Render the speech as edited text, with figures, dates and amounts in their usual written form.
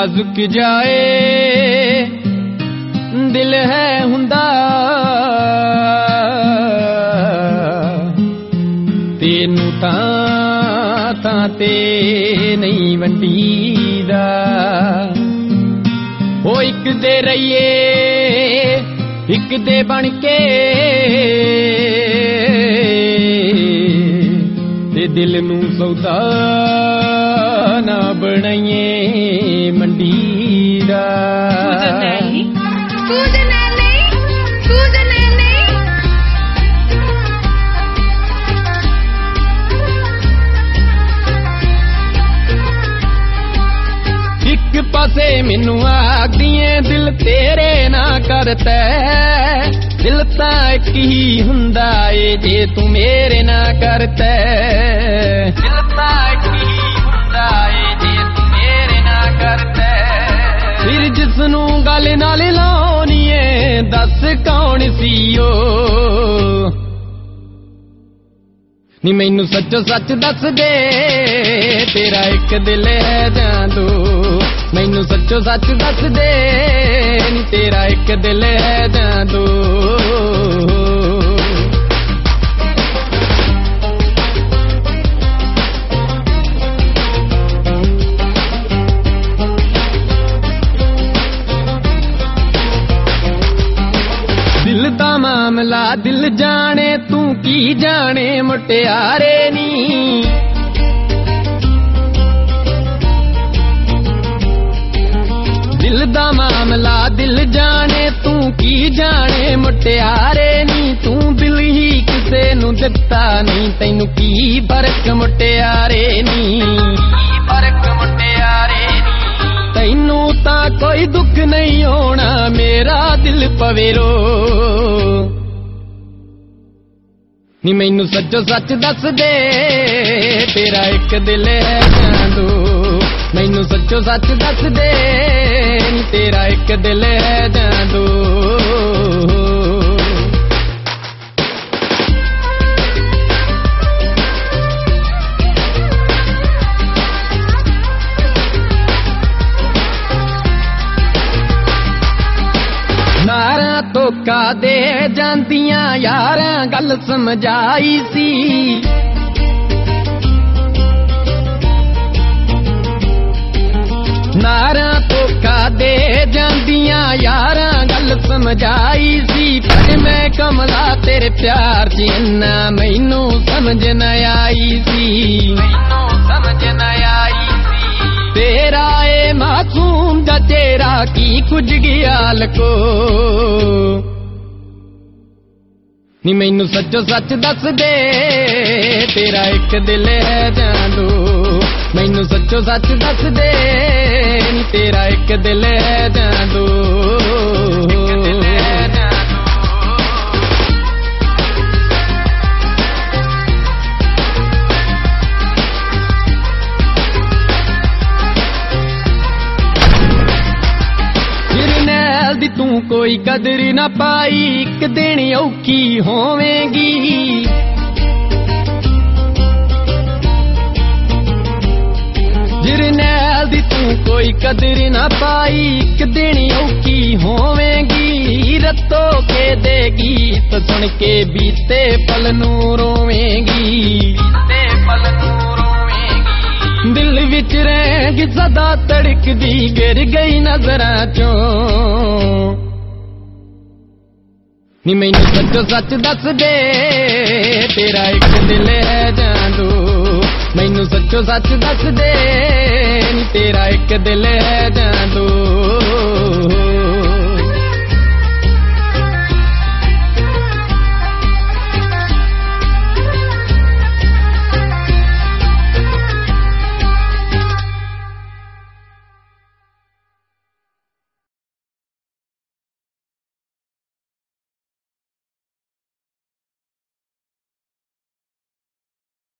नाजुक जाए दिल है हुंदा तेनू तां ते नहीं वंडीदा ओ इक दे रहिए इक दे बन के ते दिल नू सौदा ना बनाइए मंडीदा एक पासे मैनू आखदिए दिल तेरे ना करता दिल तां इक ही हुंदा ए जे तू मेरे ना करता दिल तां इक ही हुंदा ए जे तू मेरे ना करता फिर जिसनू गल नाल लाउणी ए दस कौन सी ओ नी मैनू सच्चो सच दस दे तेरा एक दिल है जां दो मैनू सच्चो सच दस दे नी तेरा एक दिल है जां दो दिल दा मामला दिल जाने तू की जाने मुटियारे नी दिल दा मामला दिल जाने तू की जाने मुटियारे नी तू दिल ही किसे नू दिता नहीं तैनू की फर्क मुटियारे नी फर्क मुटियारे नी तैनू तां कोई दुख नहीं होना मेरा दिल पवेरो नी मैनू सच्चो सच दस दे तेरा एक दिल है जां दो मैनू सच्चो सच दस दे नी तेरा एक दिल है जां दो नारा धोखा दे जांदियां यारां गल समझाई सी नारा धोखा दे जांदियां यारां गल समझाई सी पर मैं कमला तेरे प्यार च इन्ना मैनू समझ न आई सी मैनू समझ न आई सी तेरा ए मासूम दा चेहरा की कुछ गया लको नी मैनू सच्चो सच दस दे तेरा एक दिल है जां दो मैनू सच्चो सच दस दे नी तेरा एक दिल है जां दो तू कोई कदर ना पाई एक दिन औखी होवेगी जिरनैल दी तू कोई कदर ना पाई एक दिन औखी होवेगी रत्तो के देगी तो सुन के बीते पल नू रोवेगी बीते पल नू रोवेगी दिल विच रहेगी सदा तड़कदी गिर गई नजरां चों नी मैनू सच्चो सच दस दे तेरा एक दिल है जां दो मैनू सच्चो सच दस दे नी तेरा एक दिल है जां दो